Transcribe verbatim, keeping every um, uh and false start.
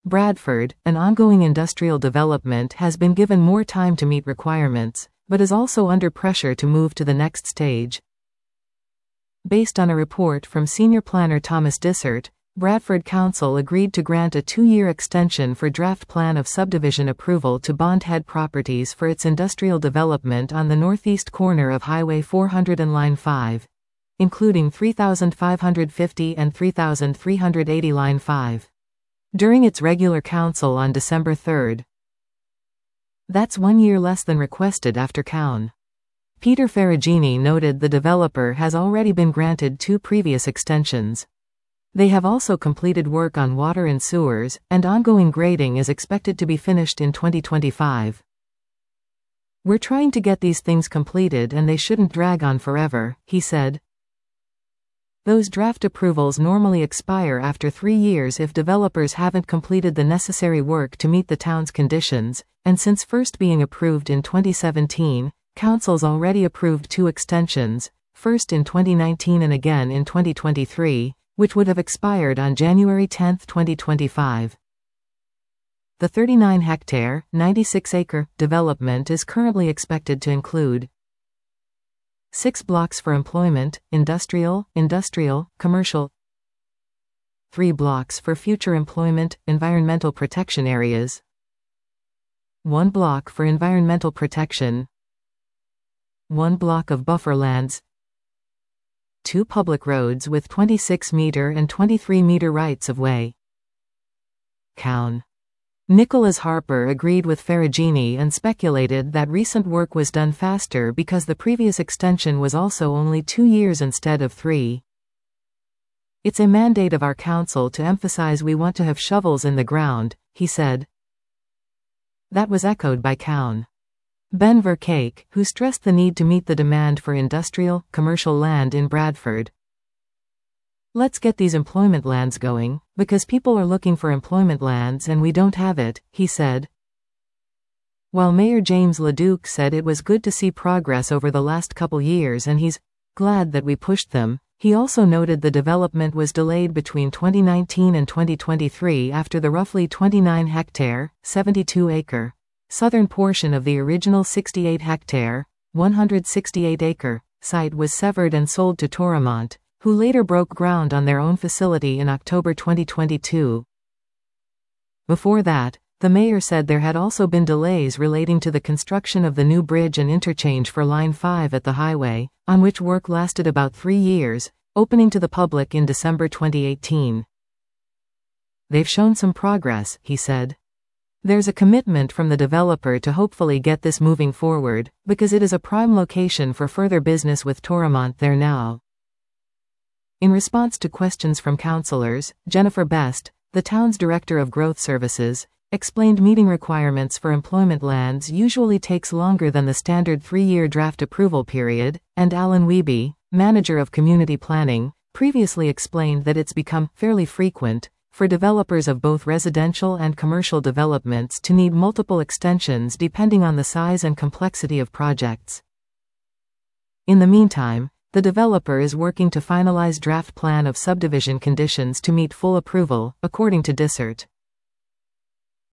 Bradford, an ongoing industrial development, has been given more time to meet requirements, but is also under pressure to move to the next stage. Based on a report from senior planner Thomas Dysart, Bradford Council agreed to grant a two-year extension for draft plan of subdivision approval to Bondhead Properties for its industrial development on the northeast corner of Highway four hundred and Line five, including three thousand five hundred fifty and three thousand three hundred eighty Line five. During its regular council on December third. That's one year less than requested after Cown. Peter Ferragini noted the developer has already been granted two previous extensions. They have also completed work on water and sewers, and ongoing grading is expected to be finished in twenty twenty-five. We're trying to get these things completed and they shouldn't drag on forever, he said. Those draft approvals normally expire after three years if developers haven't completed the necessary work to meet the town's conditions, and since first being approved in twenty seventeen, Council's already approved two extensions, first in twenty nineteen and again in twenty twenty-three, which would have expired on January tenth, twenty twenty-five. The thirty-nine hectare, ninety-six acre development is currently expected to include six blocks for employment, industrial, industrial, commercial, three blocks for future employment, environmental protection areas, one block for environmental protection, one block of buffer lands, two public roads with twenty-six meter and twenty-three meter rights of way. Cown. Nicholas Harper agreed with Ferragini and speculated that recent work was done faster because the previous extension was also only two years instead of three. It's a mandate of our council to emphasize we want to have shovels in the ground, he said. That was echoed by Cown. Ben Verkake, who stressed the need to meet the demand for industrial, commercial land in Bradford. Let's get these employment lands going, because people are looking for employment lands and we don't have it, he said. While Mayor James LeDuc said it was good to see progress over the last couple years and he's glad that we pushed them, he also noted the development was delayed between twenty nineteen and twenty twenty-three after the roughly twenty-nine hectare, seventy-two acre, southern portion of the original sixty-eight hectare, one hundred sixty-eight acre, site was severed and sold to Toromont, who later broke ground on their own facility in October twenty twenty-two. Before that, the mayor said there had also been delays relating to the construction of the new bridge and interchange for Line five at the highway, on which work lasted about three years, opening to the public in December twenty eighteen. They've shown some progress, he said. There's a commitment from the developer to hopefully get this moving forward, because it is a prime location for further business with Toromont there now. In response to questions from councillors, Jennifer Best, the town's Director of Growth Services, explained meeting requirements for employment lands usually takes longer than the standard three-year draft approval period, and Alan Wiebe, Manager of Community Planning, previously explained that it's become fairly frequent for developers of both residential and commercial developments to need multiple extensions depending on the size and complexity of projects. In the meantime, the developer is working to finalize draft plan of subdivision conditions to meet full approval, according to Dysart.